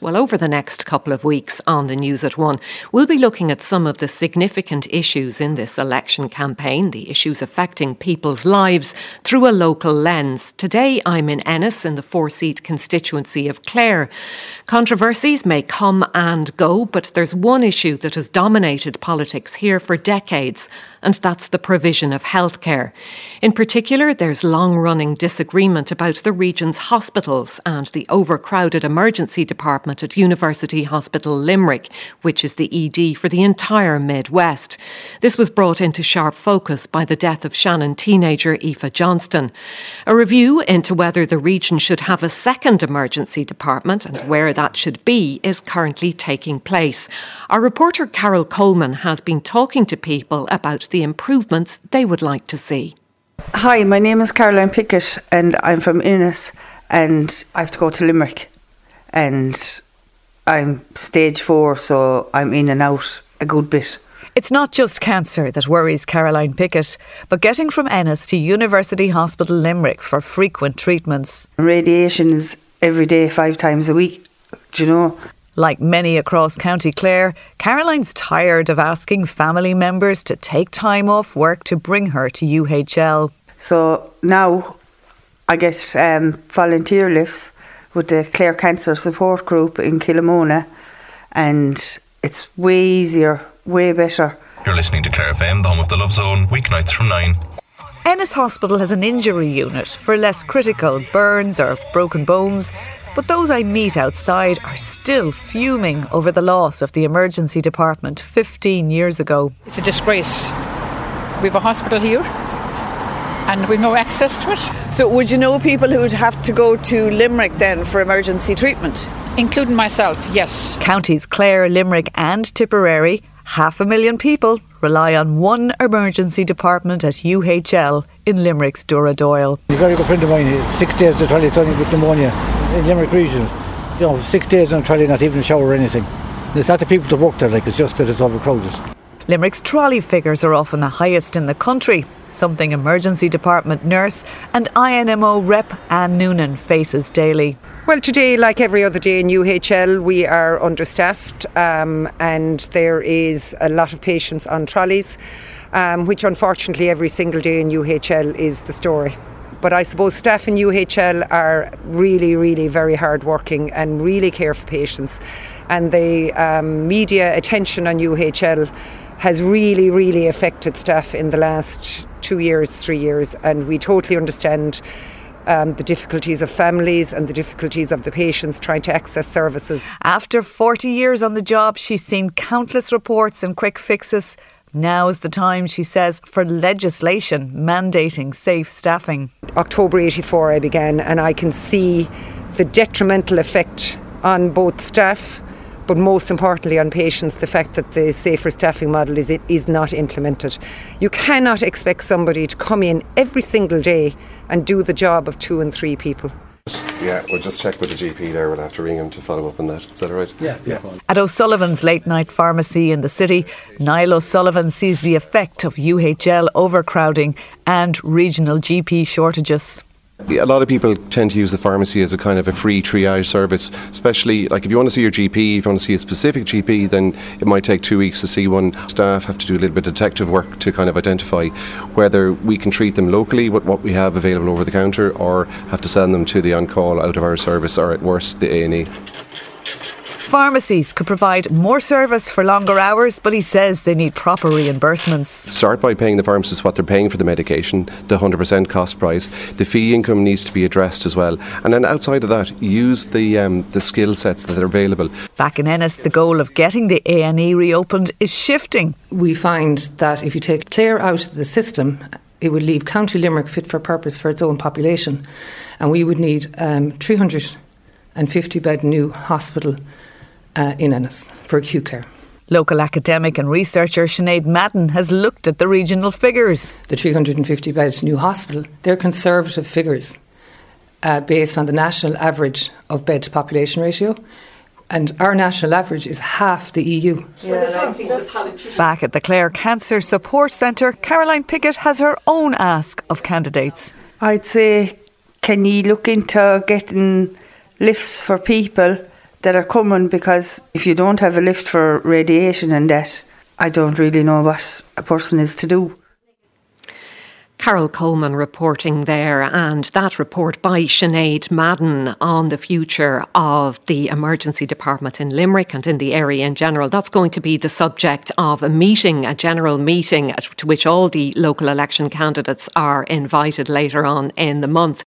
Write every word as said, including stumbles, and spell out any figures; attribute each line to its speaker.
Speaker 1: Well, over the next couple of weeks on the News at One, we'll be looking at some of the significant issues in this election campaign, the issues affecting people's lives through a local lens. Today, I'm in Ennis in the four-seat constituency of Clare. Controversies may come and go, but there's one issue that has dominated politics here for decades, and that's the provision of healthcare. In particular, there's long-running disagreement about the region's hospitals and the overcrowded emergency department at University Hospital Limerick, which is the E D for the entire Mid-West. This was brought into sharp focus by the death of Shannon teenager Aoife Johnston. A review into whether the region should have a second emergency department and where that should be is currently taking place. Our reporter Carol Coleman has been talking to people about the improvements they would like to see.
Speaker 2: Hi, my name is Caroline Pickett and I'm from Ennis and I have to go to Limerick and I'm stage four, so I'm in and out a good bit.
Speaker 3: It's not just cancer that worries Caroline Pickett, but getting from Ennis to University Hospital Limerick for frequent treatments.
Speaker 2: Radiation is every day, five times a week, do you know?
Speaker 3: Like many across County Clare, Caroline's tired of asking family members to take time off work to bring her to U H L.
Speaker 2: So now I get um, volunteer lifts with the Clare Cancer Support Group in Killamona, and it's way easier, way better.
Speaker 4: You're listening to Clare F M, the home of the Love Zone, weeknights from nine.
Speaker 3: Ennis Hospital has an injury unit for less critical burns or broken bones, but those I meet outside are still fuming over the loss of the emergency department fifteen years ago.
Speaker 5: It's a disgrace. We have a hospital here and we've no access to it.
Speaker 6: So would you know people who would have to go to Limerick then for emergency treatment?
Speaker 5: Including myself, yes.
Speaker 3: Counties Clare, Limerick and Tipperary, half a million people rely on one emergency department at U H L in Limerick's Duradoyle.
Speaker 7: A very good friend of mine, six days to trolley with pneumonia in Limerick region. You know, six days on trolley, not even a shower or anything. And it's not the people that work there, like, it's just that it's overcrowded.
Speaker 3: Limerick's trolley figures are often the highest in the country, something emergency department nurse and I N M O rep Anne Noonan faces daily.
Speaker 8: Well, today, like every other day in U H L, we are understaffed um, and there is a lot of patients on trolleys, um, which unfortunately every single day in U H L is the story. But I suppose staff in U H L are really, really very hard working and really care for patients. And the um, media attention on U H L has really, really affected staff in the last two years, three years. And we totally understand um, the difficulties of families and the difficulties of the patients trying to access services.
Speaker 3: After forty years on the job, she's seen countless reports and quick fixes. Now's the time, she says, for legislation mandating safe staffing.
Speaker 8: October eighty-four I began, and I can see the detrimental effect on both staff, but most importantly on patients, the fact that the safer staffing model is is not implemented. You cannot expect somebody to come in every single day and do the job of two and three people.
Speaker 9: Yeah, we'll just check with the G P there. We'll have to ring him to follow up on that. Is that all right?
Speaker 7: Yeah, yeah.
Speaker 3: At O'Sullivan's late night pharmacy in the city, Niall O'Sullivan sees the effect of U H L overcrowding and regional G P shortages.
Speaker 9: A lot of people tend to use the pharmacy as a kind of a free triage service, especially like if you want to see your G P, if you want to see a specific G P, then it might take two weeks to see one. Staff have to do a little bit of detective work to kind of identify whether we can treat them locally with what we have available over the counter, or have to send them to the on-call out of our service, or at worst the A and E.
Speaker 3: Pharmacies could provide more service for longer hours, but he says they need proper reimbursements.
Speaker 9: Start by paying the pharmacists what they're paying for the medication, the one hundred percent cost price. The fee income needs to be addressed as well. And then outside of that, use the um, the skill sets that are available.
Speaker 3: Back in Ennis, the goal of getting the A and E reopened is shifting.
Speaker 10: We find that if you take Clare out of the system, it would leave County Limerick fit for purpose for its own population. And we would need um, three hundred fifty bed new hospital Uh, in Ennis for acute care.
Speaker 3: Local academic and researcher Sinead Madden has looked at the regional figures.
Speaker 10: The three hundred fifty bed new hospital, they're conservative figures uh, based on the national average of bed to population ratio, and our national average is half the E U.
Speaker 3: Yeah. Back at the Clare Cancer Support Centre, Caroline Pickett has her own ask of candidates.
Speaker 2: I'd say, can you look into getting lifts for people that are coming, because if you don't have a lift for radiation and that, I don't really know what a person is to do.
Speaker 1: Carol Coleman reporting there, and that report by Sinead Madden on the future of the emergency department in Limerick and in the area in general. That's going to be the subject of a meeting, a general meeting to which all the local election candidates are invited later on in the month.